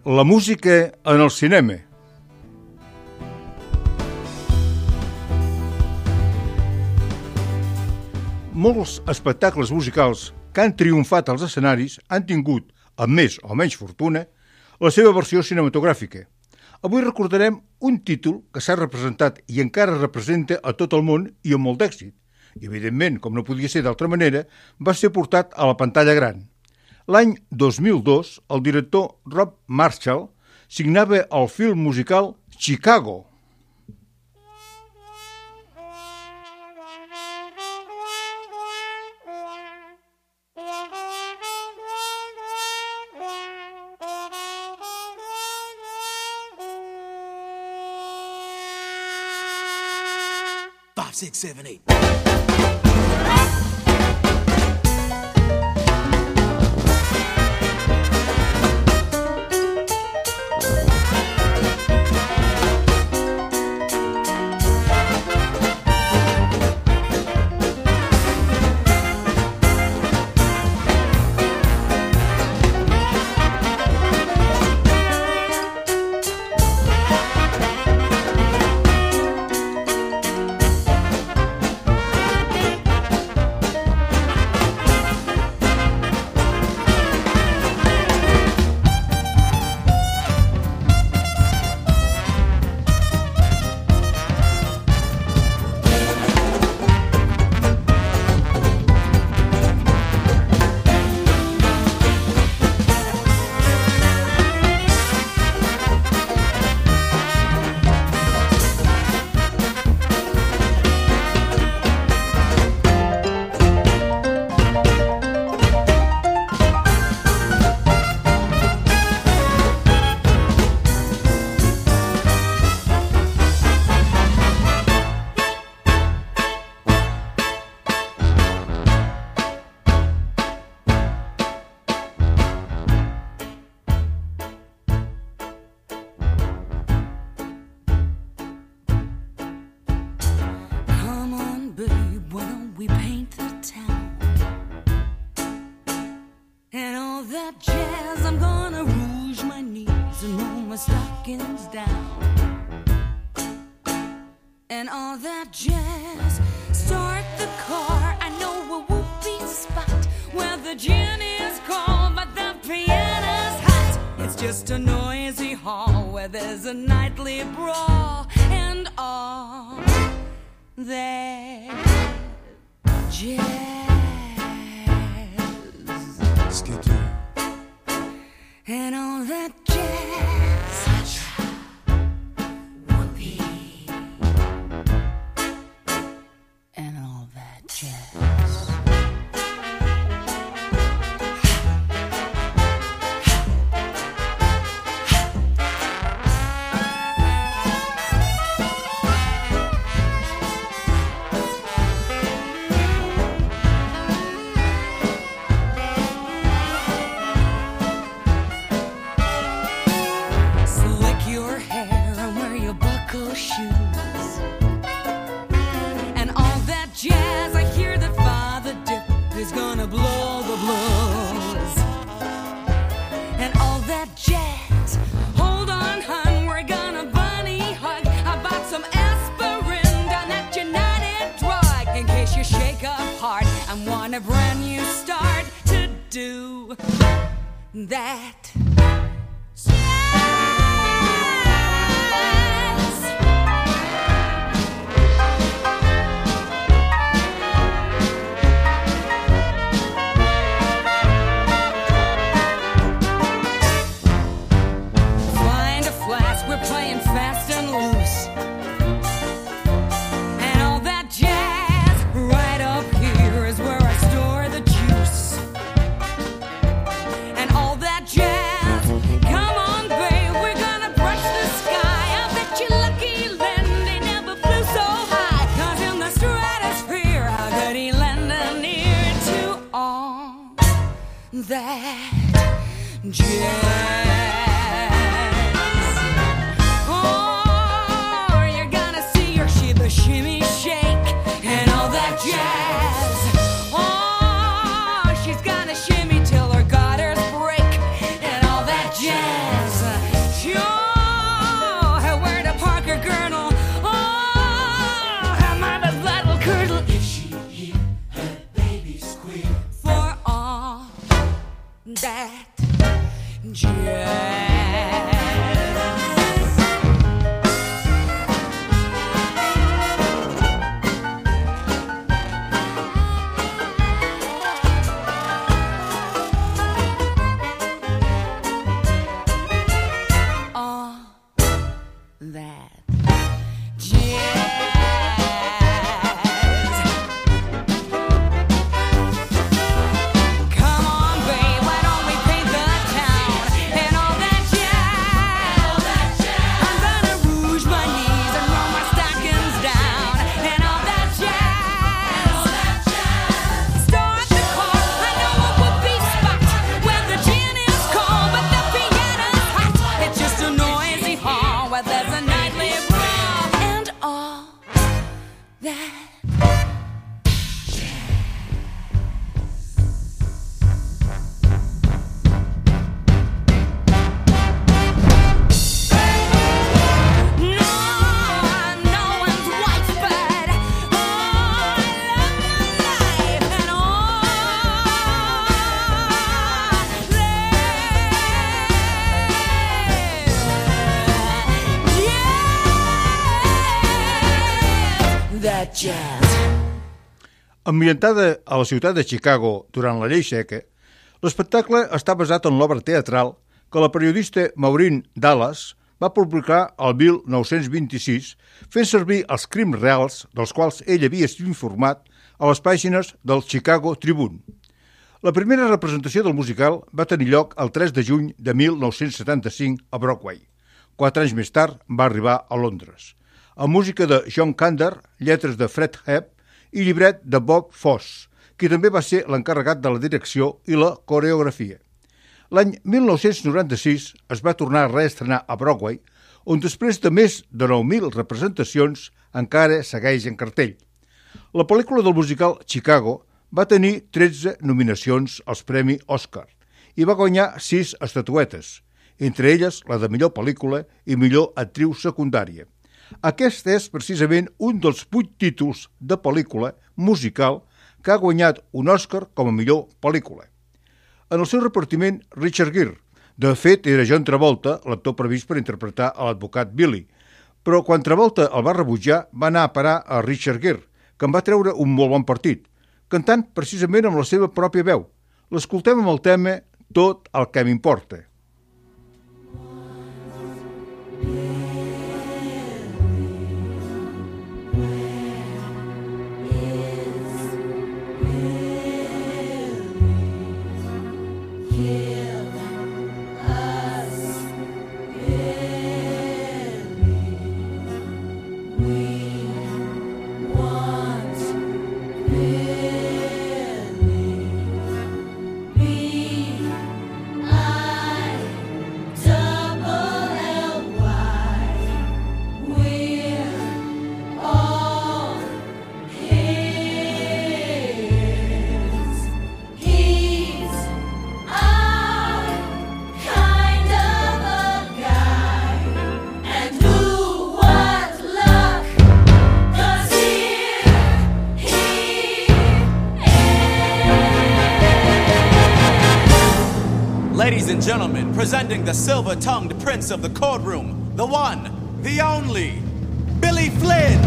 La música en el cinema. Molts espectacles musicals que han triomfat als escenaris han tingut, amb més o menys fortuna, la seva versió cinematogràfica. Avui recordarem un títol que s'ha representat i encara representa a tot el món i amb molt d'èxit. I, evidentment, com no podia ser d'altra manera, va ser portat a la pantalla gran. L'any 2002, el director Rob Marshall signava el film musical Chicago. Five, six, seven, eight. And all that jazz, start the car. I know a whoopee spot where the gin is cold, but the piano's hot. It's just a noisy hall where there's a nightly brawl, and all that jazz. Skip and all that jazz. A brand new start to do that. Find a flask, we're playing fast and loose. And all that jazz right up here is where I store the juice. And all that jazz, come on babe, we're gonna brush the sky. I bet you lucky Len, they never flew so high. 'Cause in the stratosphere, how could he lend an ear to all that jazz? Oh, you're gonna see her, she the shimmy shake and all that jazz. Oh, she's gonna shimmy till her gutters break and all that jazz. jazz. Ambientada a la ciutat de Chicago durant la llei seca, l'espectacle està basat en l'obra teatral que la periodista Maureen Dallas va publicar el 1926 fent servir els crims reals dels quals ell havia estat informat a les pàgines del Chicago Tribune. La primera representació del musical va tenir lloc el 3 de juny de 1975 a Broadway. 4 anys més tard va arribar a Londres. Amb música de John Kander, lletres de Fred Hepp i llibret de Bob Fosse, qui també va ser l'encarregat de la direcció i la coreografia. L'any 1996 es va tornar a reestrenar a Broadway, on després de més de 9.000 representacions encara segueix en cartell. La pel·lícula del musical Chicago va tenir 13 nominacions als Premi Òscar i va guanyar 6 estatuetes, entre elles la de millor pel·lícula i millor actriu secundària. Aquest és precisament un dels 8 títols de pel·lícula musical que ha guanyat un Òscar com a millor pel·lícula. En el seu repartiment, Richard Gere. De fet, era John Travolta, l'actor previst per interpretar a l'advocat Billy. Però quan Travolta el va rebutjar, va anar a parar a Richard Gere, que en va treure un molt bon partit, cantant precisament amb la seva pròpia veu. L'escoltem amb el tema Tot el que m'importa. Ladies and gentlemen, presenting the silver-tongued prince of the courtroom, the one, the only, Billy Flynn!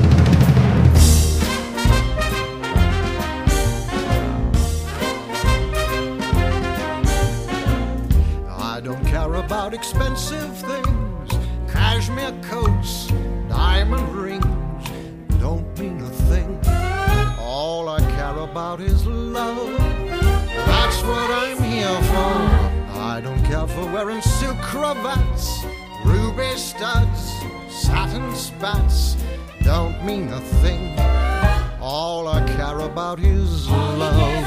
I don't care about expensive things, cashmere coats, diamond rings, don't mean a thing. All I care about is love, that's what I'm here for. I don't care for wearing silk cravats, ruby studs, satin spats, don't mean a thing. All I care about is love.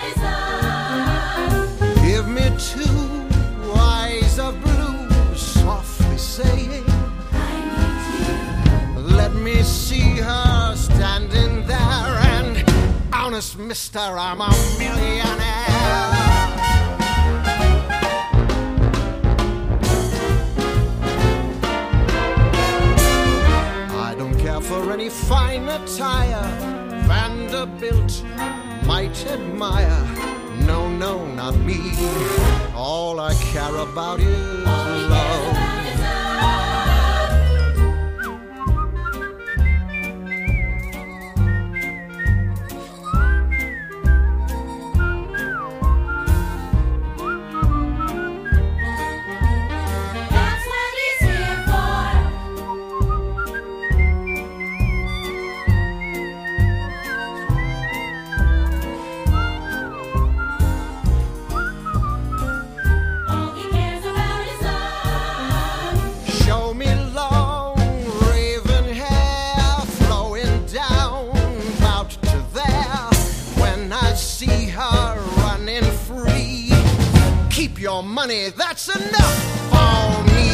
Give me 2 eyes of blue, softly saying, I need you. Let me see her standing there, and honest mister, I'm a millionaire. For any fine attire Vanderbilt might admire. No, no, not me. All I care about is love. Your money, that's enough for me.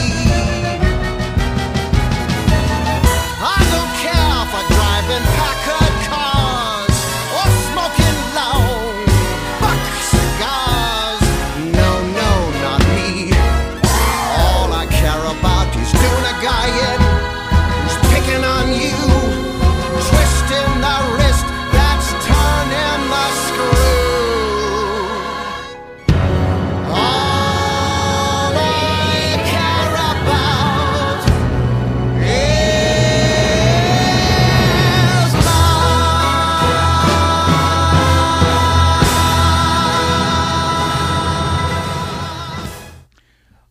I don't care for driving Packard cars or smoking long buck cigars. No, no, not me. All I care about is doing a guy in who's picking on you, twisting the wrist that's turning the screw. Love.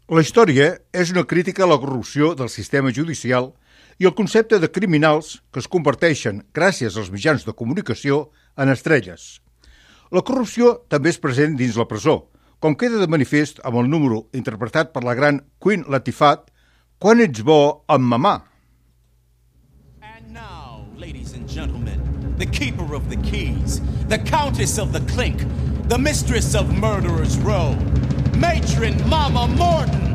La història és una crítica a la corrupció del sistema judicial i el concepte de criminals que es converteixen, gràcies als mitjans de comunicació, en estrelles. La corrupció també és present dins la presó, com queda de manifest amb el número interpretat per la gran Queen Latifah, Quan ets bo amb mamà. And now, ladies and gentlemen, the keeper of the keys, the countess of the clink, the mistress of Murderers Row, Matron Mama Morton.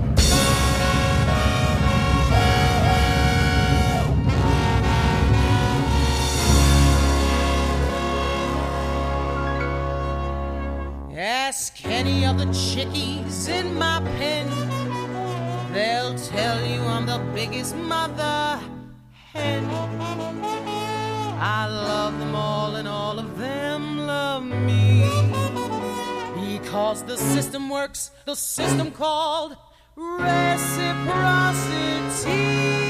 Ask any of the chickies in my pen, they'll tell you I'm the biggest mother hen. I love them all and all of them love me, because the system works, the system called reciprocity.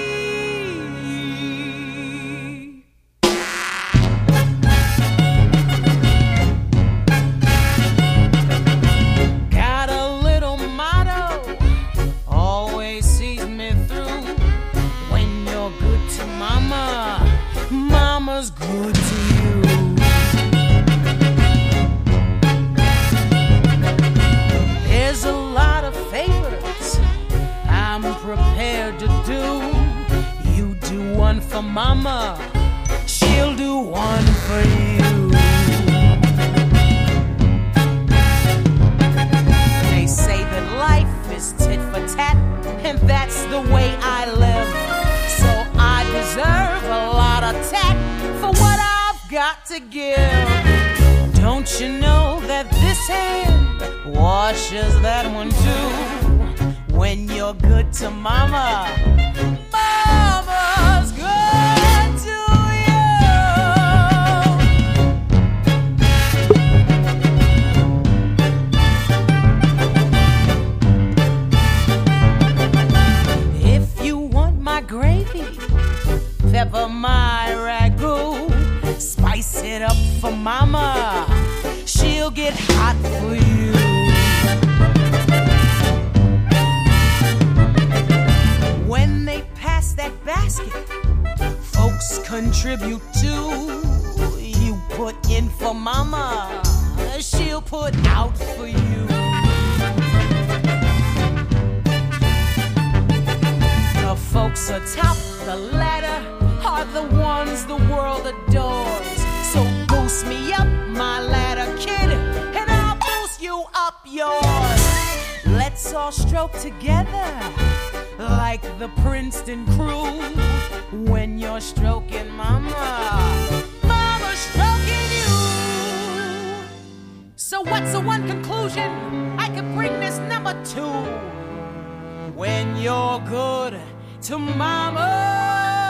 Good to you. There's a lot of favors I'm prepared to do. You do one for mama, she'll do one for you. They say that life is tit for tat, and that's the way I live. So I deserve a lot of tat for what I've got to give. Don't you know that this hand washes that one too? When you're good to mama, mama's good to you. If you want my gravy, pepper my ragu, spice it up for mama, she'll get hot for you. When they pass that basket, folks contribute too. You put in for mama, she'll put out for you. The folks atop the ladder are the ones the world adores. So boost me up my ladder, kid, and I'll boost you up yours. Let's all stroke together like the Princeton crew. When you're stroking mama, mama's stroking you. So what's the one conclusion I can bring this number to? When you're good to mama,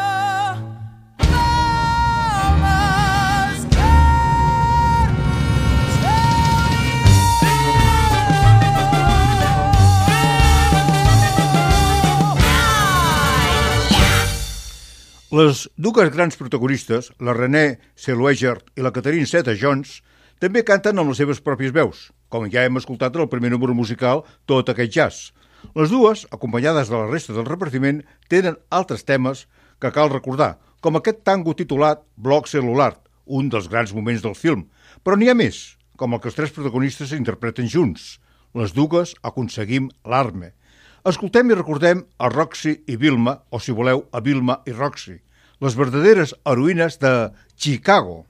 Les dues grans protagonistes, la Renée Zellweger i la Catherine Zeta-Jones, també canten amb les seves pròpies veus, com ja hem escoltat en el primer número musical Tot aquest jazz. Les dues, acompanyades de la resta del repartiment, tenen altres temes que cal recordar, com aquest tango titulat Bloc Cel·lular, un dels grans moments del film, però n'hi ha més, com el que els tres protagonistes interpreten junts. Les dues aconseguim l'arme. Escoltem i recordem a Roxy i Vilma, o si voleu, a Vilma i Roxy, les verdaderes heroïnes de Chicago.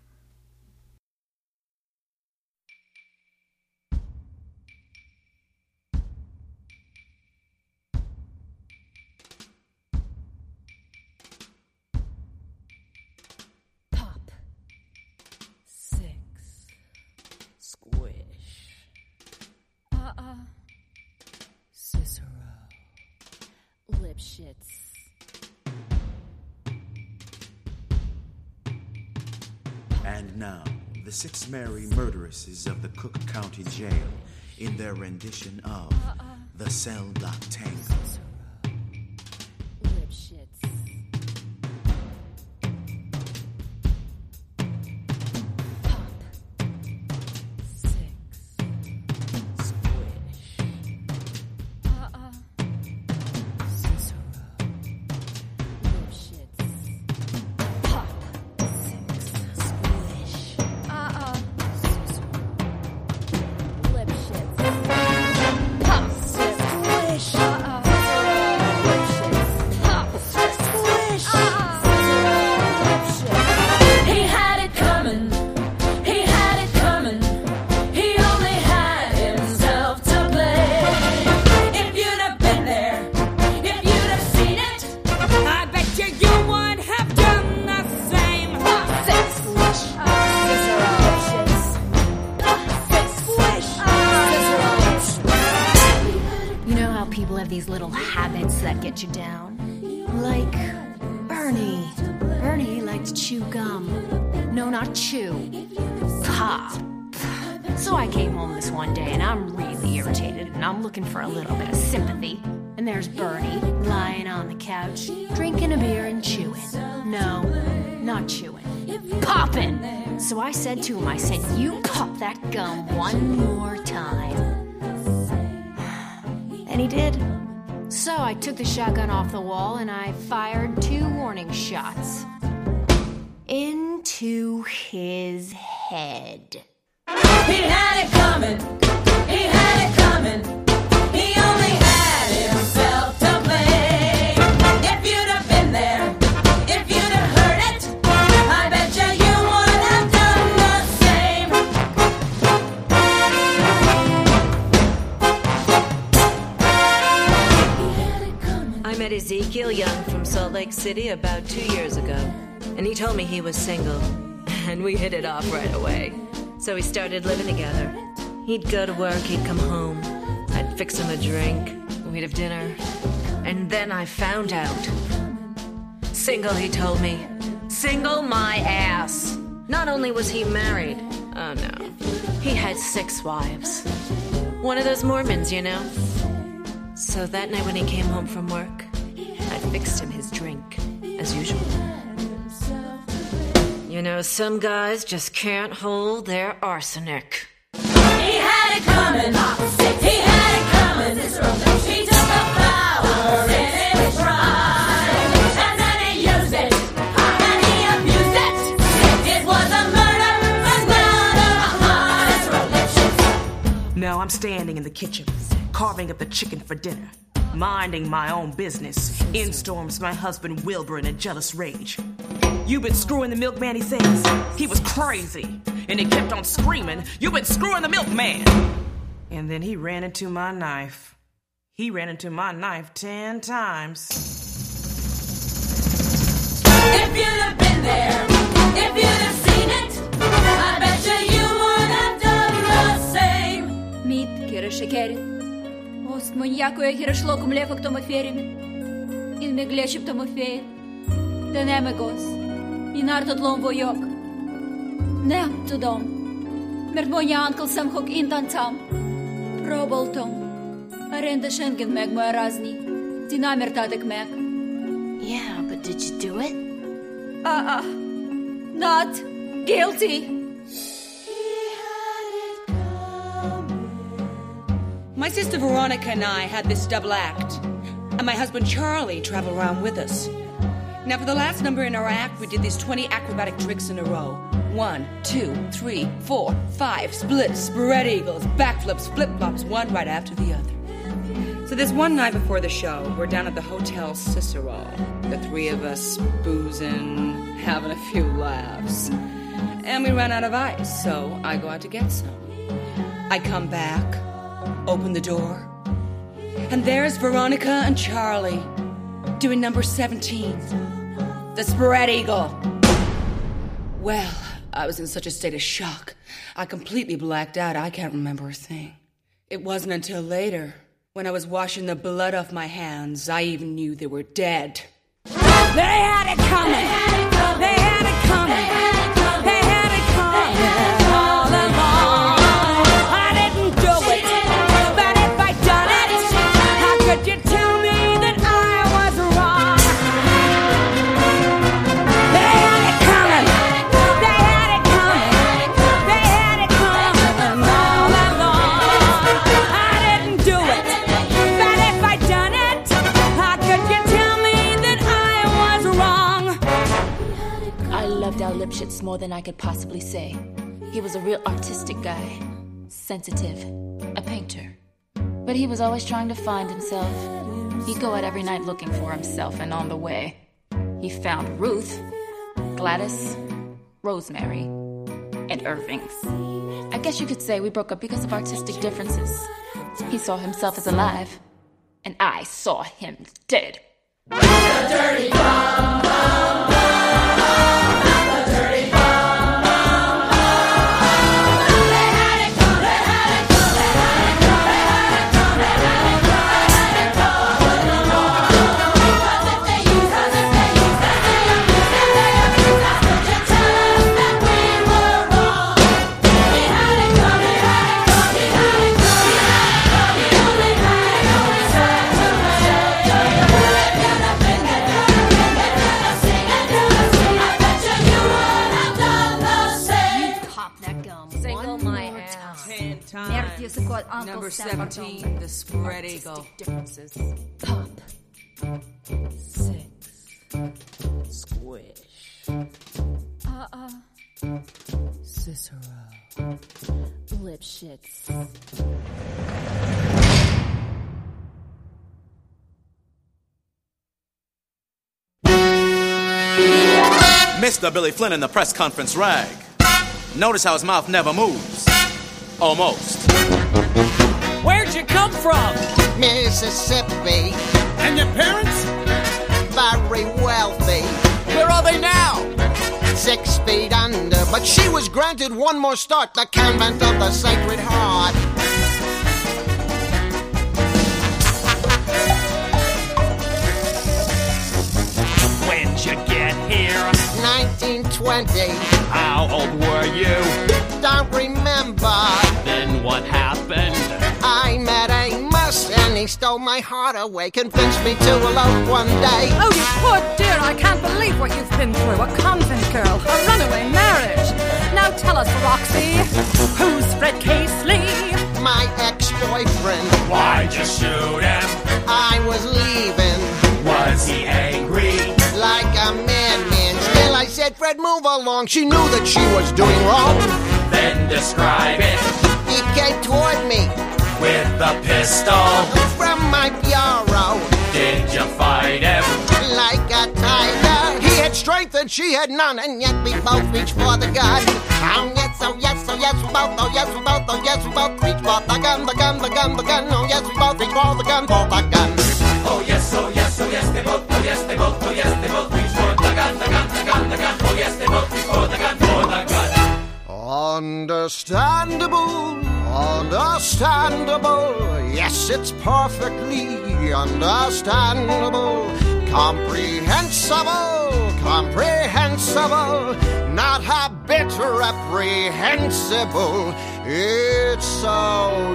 Pop. 6. Squish. Cicero. Lipschitz. And now, the 6 merry murderesses of the Cook County Jail in their rendition of The Cell Block Tango. Lipschitz. Pop. 6. Squish. have these little habits that get you down. Like Bernie. Bernie liked to chew gum. No, not chew. Pop. So I came home this one day and I'm really irritated and I'm looking for a little bit of sympathy. And there's Bernie lying on the couch, drinking a beer and chewing. No, not chewing. Popping! So I said to him, I said, you pop that gum one more time. And he did. So I took the shotgun off the wall and I fired 2 warning shots. Into his head. He had it coming. He had it coming. He only had himself to blame. If you'd have been there, if you'd have heard it, I bet you would have done the same. I met Ezekiel Young from Salt Lake City about 2 years ago, and he told me he was single, and we hit it off right away. So we started living together. He'd go to work, he'd come home. I'd fix him a drink, we'd have dinner. And then I found out. Single, he told me. Single my ass. Not only was he married, oh no, he had 6 wives. One of those Mormons, you know. So that night when he came home from work, I fixed him his drink, as usual. You know, some guys just can't hold their arsenic. He had it coming. He had it coming. He took the flower in his pride, and then he used it, and he abused it. It was a murder, and Now I'm standing in the kitchen, carving up the chicken for dinner, minding my own business. In storms my husband Wilbur in a jealous rage. "You've been screwing the milkman," he says. He was crazy, and he kept on screaming, "You've been screwing the milkman!" And then he ran into my knife. He ran into my knife 10 times. If you'd have been there, if you'd have seen it, I bet you would have done the same. Мід, кире шекері, ост моньякує хірешлоку млеко к тому ферімі, ін меглечіп тому феє, де неме гос, і нартодлом войок. Нем тудом, мертмоня анкл сам хок ін танцам, проболтом, аренда шенген мег моя разні, динамер тадек мег. Yeah, but did you do it? Not guilty. My sister Veronica and I had this double act, and my husband Charlie traveled around with us. Now, for the last number in our act, we did these 20 acrobatic tricks in a row. 1, 2, 3, 4, 5, splits, spread eagles, backflips, flip-flops, one right after the other. So this one night before the show, we're down at the Hotel Cicero, the 3 of us boozing, having a few laughs. And we ran out of ice, so I go out to get some. I come back, open the door, and there's Veronica and Charlie doing number 17, the spread eagle. Well, I was in such a state of shock, I completely blacked out. I can't remember a thing. It wasn't until later, when I was washing the blood off my hands, I even knew they were dead. They had it coming. They had it coming. They had it coming all along. I didn't do it, but if I'd done it, how could you tell me that I was wrong? They had it coming. They had it coming. They had it coming all along. I didn't do it, but if I'd done it, how could you tell me that I was wrong? I loved Al Lipschitz more than I could possibly say. He was a real artistic guy, sensitive, a painter. But he was always trying to find himself. He'd go out every night looking for himself, and on the way, he found Ruth, Gladys, Rosemary, and Irving's. I guess you could say we broke up because of artistic differences. He saw himself as alive, and I saw him dead. 10 times. Merk язык от Uncle Number Sam 17, the spread eagle. Differences. Pop. 6. Squish. Cicero. Lipschitz. Mr. Billy Flynn in the press conference rag. Notice how his mouth never moves. Almost. Where'd you come from? Mississippi, And your parents? very wealthy, Where are they now? 6 feet under, but she was granted one more start, the convent of the Sacred Heart. When'd you get here? 1920, How old were you? don't remember. Then what happened? I met Amos and he stole my heart away, convinced me to elope one day. Oh, you poor dear, I can't believe what you've been through. A convent girl, a runaway marriage. Now tell us, Roxy, who's Fred Casely? My ex-boyfriend, Why'd you shoot him? I was leaving Was he angry? like a madman. Still I said, Fred, move along. She knew that she was doing wrong. Then describe it He came toward me with the pistol. from my bureau Did you fight him? like a tiger. He had strength and she had none, and yet we both reached for the gun. Oh yes, oh yes, oh yes, we both, oh yes, we both, oh yes, we both reached for the gun, the gun, the gun, the gun. Oh yes, we both reached for the gun, for the gun. Oh yes, oh yes, oh yes, they both, oh yes, they both, oh yes, they both reach for the gun, the gun, the gun, the gun. Oh yes, they both reach for the gun, for the gun. Understandable, understandable. Yes, it's perfectly understandable. Comprehensible, comprehensible. Not a bit reprehensible. It's so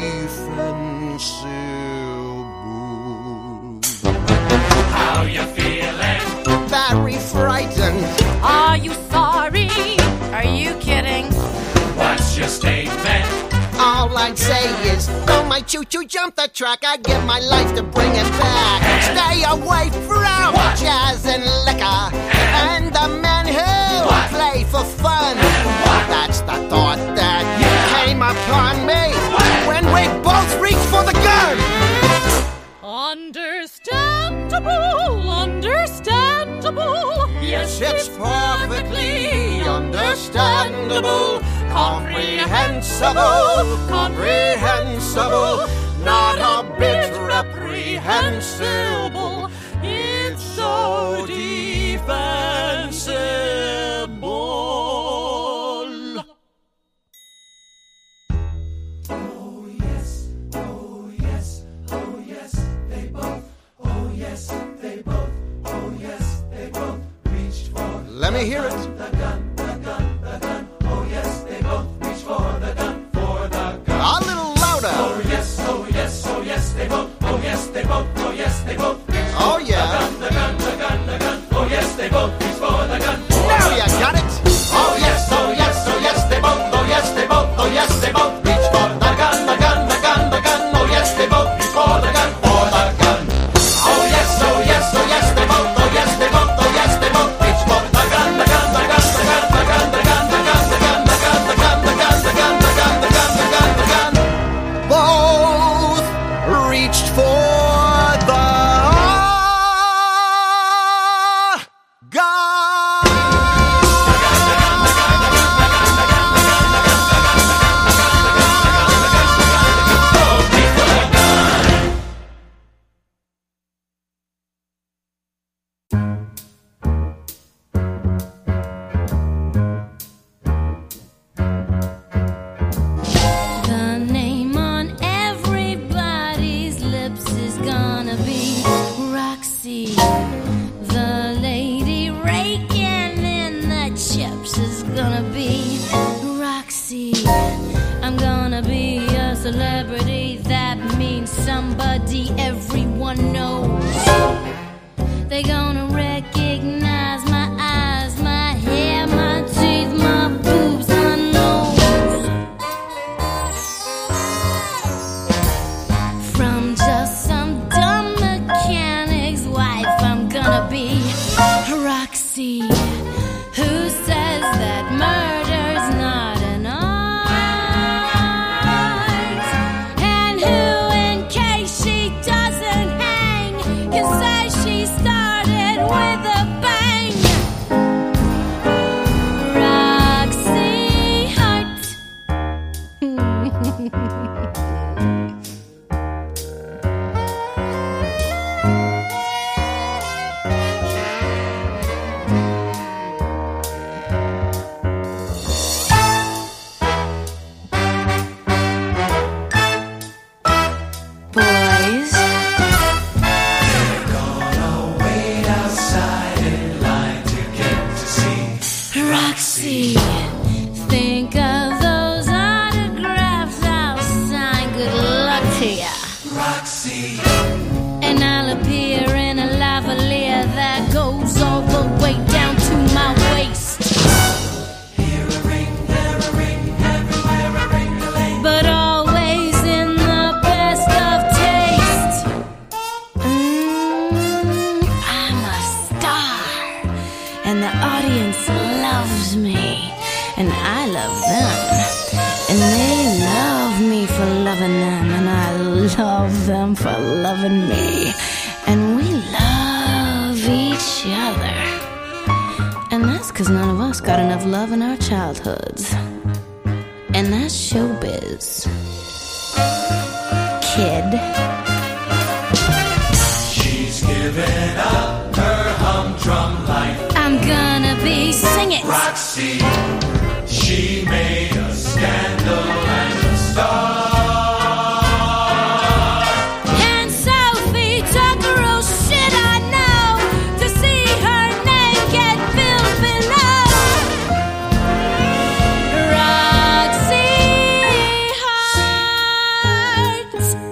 defensible. How you feeling? Very frightened. Are you sorry? Are you kidding? What's your statement? All I'd say is, though my choo-choo jumped the track, I'd give my life to bring it back. Stay away from jazz and liquor and the men who play for fun. That's the thought that came upon me when we both reached for the gun. Understandable, understandable. Yes, it's perfectly understandable. Comprehensible, comprehensible. Not a bit reprehensible. It's so defensible. Oh yes, oh yes, oh yes, they both, oh yes, they both, oh yes, they both reached for Let me hear it. the gun, the gun, the gun. Oh yes, they both reached for the gun, for the gun. A little louder. Oh yes, oh yes, oh yes, they both, oh yes, they both, oh yes, they both reached Oh for yeah. the gun, the gun, the gun. Oh yes, they both reached for the gun. Now you got it. Oh yes, oh yes, oh yes, they both, oh yes, they both, oh yes, they both reached for the gun, the gun, the gun, the gun. Oh yes, they both reached for the gun, for the gun. Oh yes, oh yes, oh yes, they both, oh yes, they both, oh yes, they both reached for the gun, the gun, the gun, the gun, the gun, the gun, the gun, the gun, the gun, the gun, the gun, the gun, the gun, the gun, the gun, the gun. Both reached for the gun. The name on everybody's lips is gonna be Roxy. The lady raking in the chips is gonna be Roxy. I'm gonna be a celebrity, that means somebody everyone knows. They gonna recognize my eyes, my hair, my teeth, my boobs, my nose. Boys, Roxy, think of those autographs I'll sign. Good luck to ya, Roxy. And I'll appear in a lavalier that goes all the way down to my waist. Here a ring, there a ring, everywhere a ring-a-ling. But always in the best of taste. I'm a star, and the audience loves me, and I love them, and they love me for loving them, and I love them for loving me, and we love each other. And that's 'cause none of us got enough love in our childhoods. And that's showbiz, kid. She's given up her humdrum life. I'm gonna be singing. Roxy, she made a scandal and a star. And Sophie Tucker, oh shit, I know, to see her name get filled below. Roxy Hart.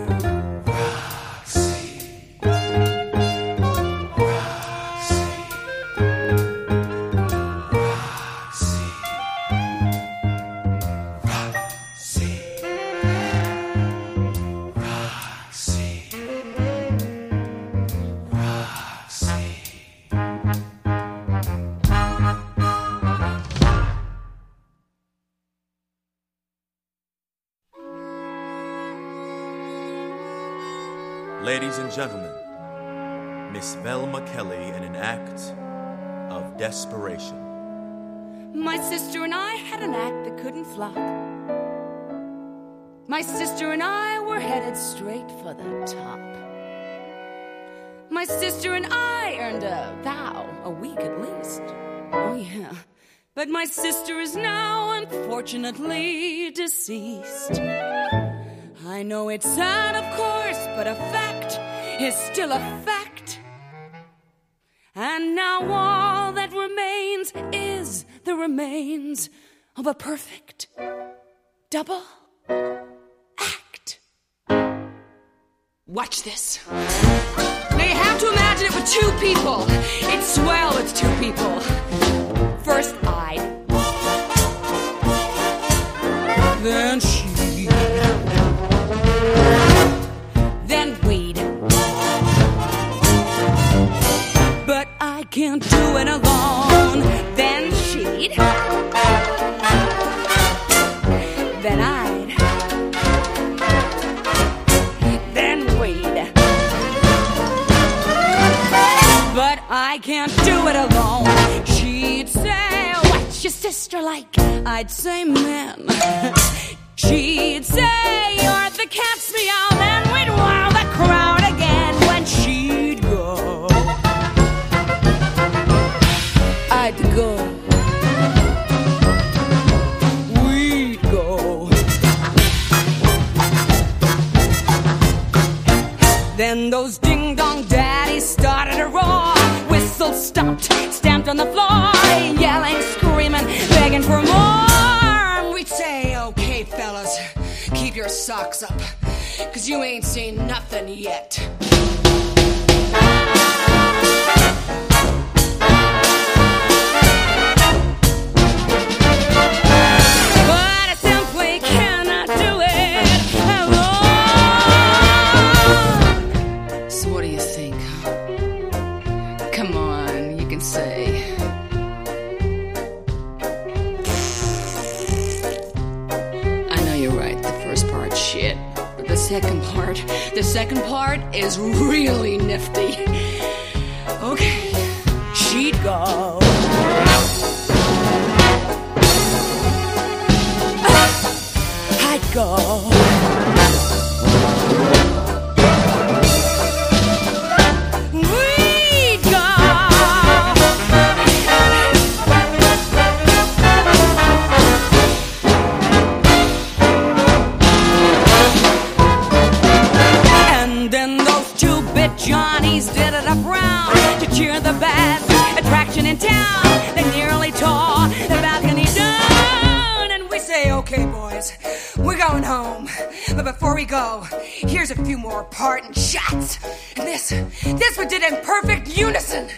Ladies and gentlemen, Miss Velma Kelly in an act of desperation. My sister and I had an act that couldn't flop. My sister and I were headed straight for the top. My sister and I earned a vow, a week at least. Oh yeah. But my sister is now unfortunately deceased. I know it's sad, of course, but a fact is still a fact. And now all that remains is the remains of a perfect double act. Watch this. Now you have to imagine it with two people. It's swell with two people. First I, then she, then we'd. But I can't do it alone. Then she'd, then I'd, then we'd. But I can't do it alone. She'd say, what's your sister like? I'd say, man. She'd say, you're the cat's meow. Then we'd wow the crowd again. When she'd go, I'd go. We'd go. Then those ding-dong daddies started to roar. Whistle stopped, stamped on the floor, yelling, screaming, begging for more. We'd say, okay, fellas, keep your socks up, 'cause you ain't seen nothing yet. But I simply cannot do it alone. So what do you think? Come on, you can say. I know you're right, the first part's shit. But the second part is really nifty. Okay, she'd go. I'd go. Johnnies did it up round to cheer the best attraction in town. They nearly tore the balcony down. And we say, okay, boys, we're going home. But before we go, here's a few more parting shots. And this we did in perfect unison.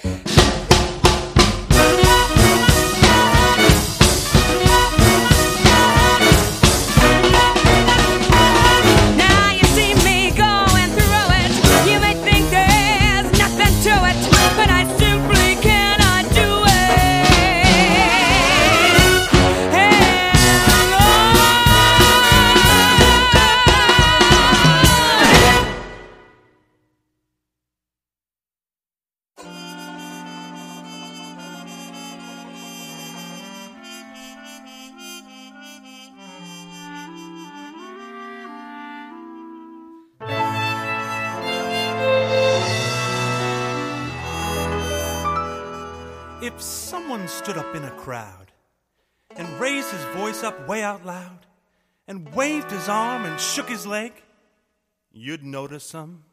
If someone stood up in a crowd and raised his voice up way out loud and waved his arm and shook his leg, you'd notice him.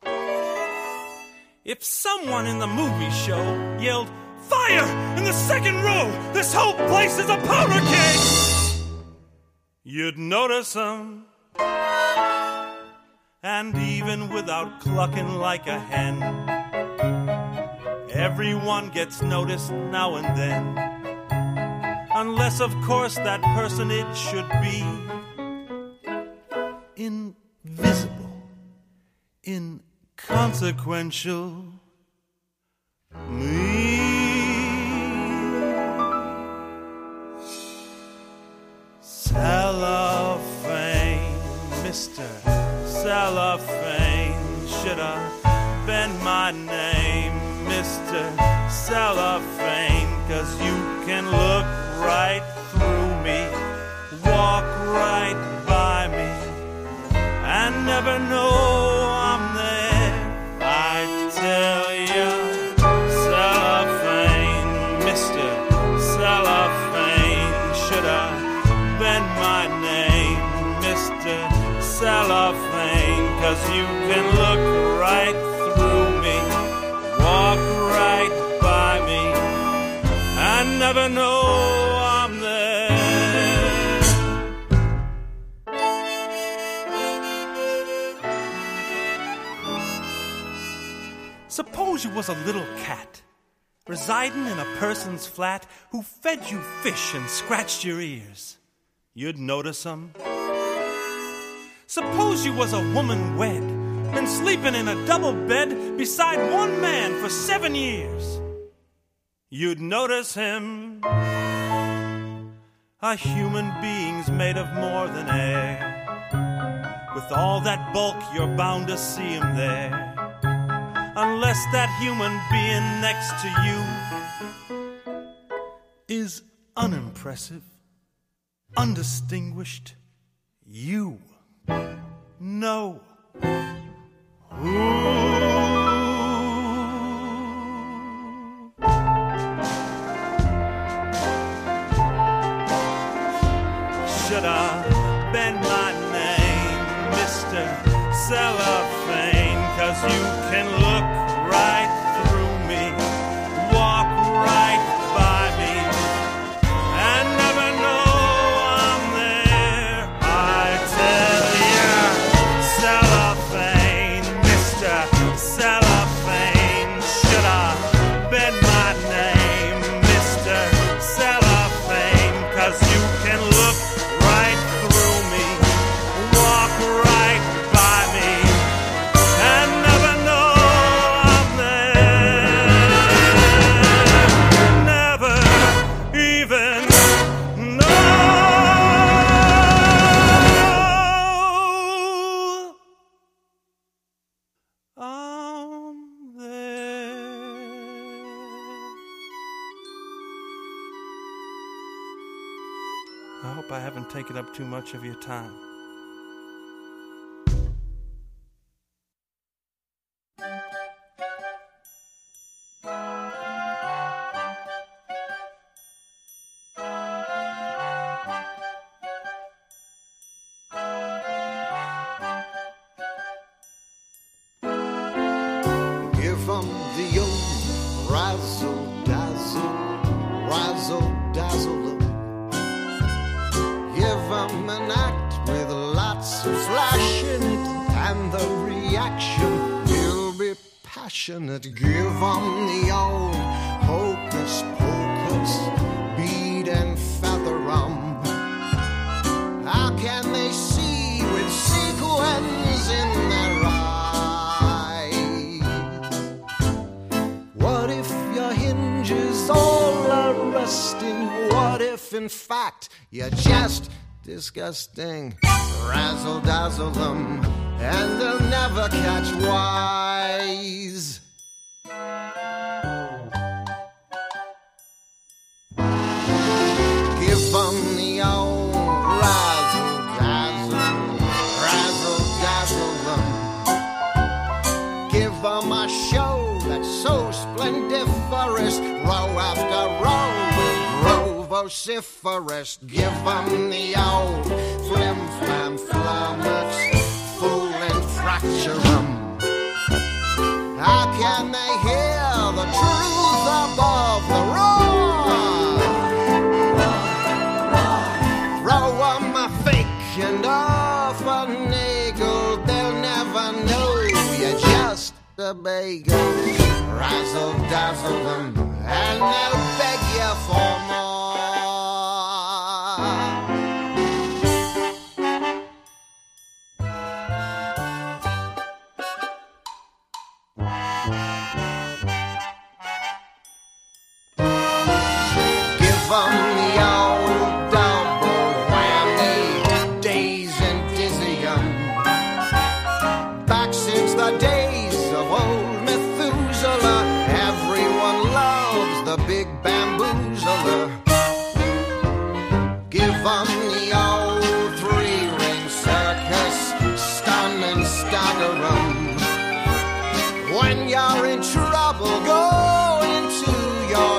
If someone in the movie show yelled, "Fire in the second row! This whole place is a powder keg!" you'd notice him. And even without clucking like a hen, everyone gets noticed now and then. Unless, of course, that personage should be invisible, inconsequential. Me. Cellophane, Mr. Cellophane, should have been my name, Mr. Cellophane, 'cause you can look right through me, walk right by me, and never know I'm there. I tell you, Cellophane, Mr. Cellophane, should have been my name, Mr. Cellophane, 'cause you can look right through me, walk right by me, and never know I'm there. Suppose you was a little cat residing in a person's flat who fed you fish and scratched your ears. You'd notice him. Suppose you was a woman wed and sleeping in a double bed beside one man for 7 years. You'd notice him. A human being's made of more than air. With all that bulk, you're bound to see him there. Unless that human being next to you is unimpressive, undistinguished, you know who. Should have been my name, Mr. Cellophane, 'cause you can look right through me, walk right by me, and never know I'm there. I tell you, Cellophane, Mr. want to take it up too much of your time. Give 'em the old razzle-dazzle, razzle-dazzle. Give 'em an act with lots of flash in it, and the reaction will be passionate. Give 'em the old hocus-pocus, bead and feather 'em. How can they see with sequins in their eyes? What if your hinges all are rusting? What if, in fact, you're just disgusting? Razzle-dazzle them, and they'll never catch wise. Give 'em the old razzle-dazzle, razzle-dazzle them. Give 'em a show that's so splendiferous, row after row will grow vociferous. Give 'em the old flim-flam-flommets, fool and fracture 'em. How can they hear the truth above the roar? Throw 'em a fake and off a nagel, they'll never know you're just a bagel. Razzle-dazzle them, and they'll beg you for more. Give 'em the old double whammy, daze and dizzy 'em. Back since the days of old Methuselah, everyone loves the big bamboozler. Give 'em the old three-ring circus, stun and stagger 'em. When you're in trouble, go into your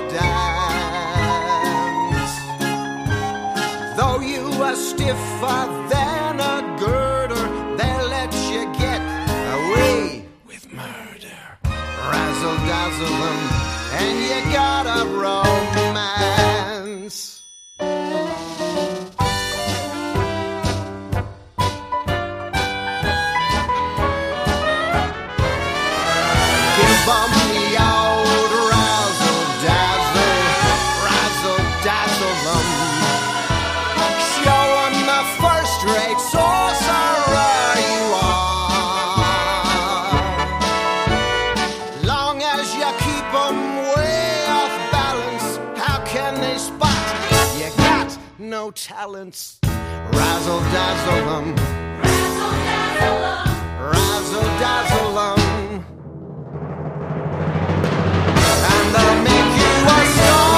dance. Though you are stiffer than a girder, they'll let you get away with murder. Razzle-dazzle them, and you got a romance. Give 'em the old razzle-dazzle, razzle-dazzle them. Show 'em the first-rate sorcerer you are. Long as you keep 'em way off balance, how can they spot you got no talents? Razzle-dazzle them, razzle-dazzle them, razzle-dazzle them, and they'll make you a star.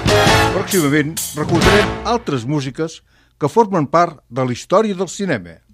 Pròximament recordarem altres músiques que formen part de la història del cinema.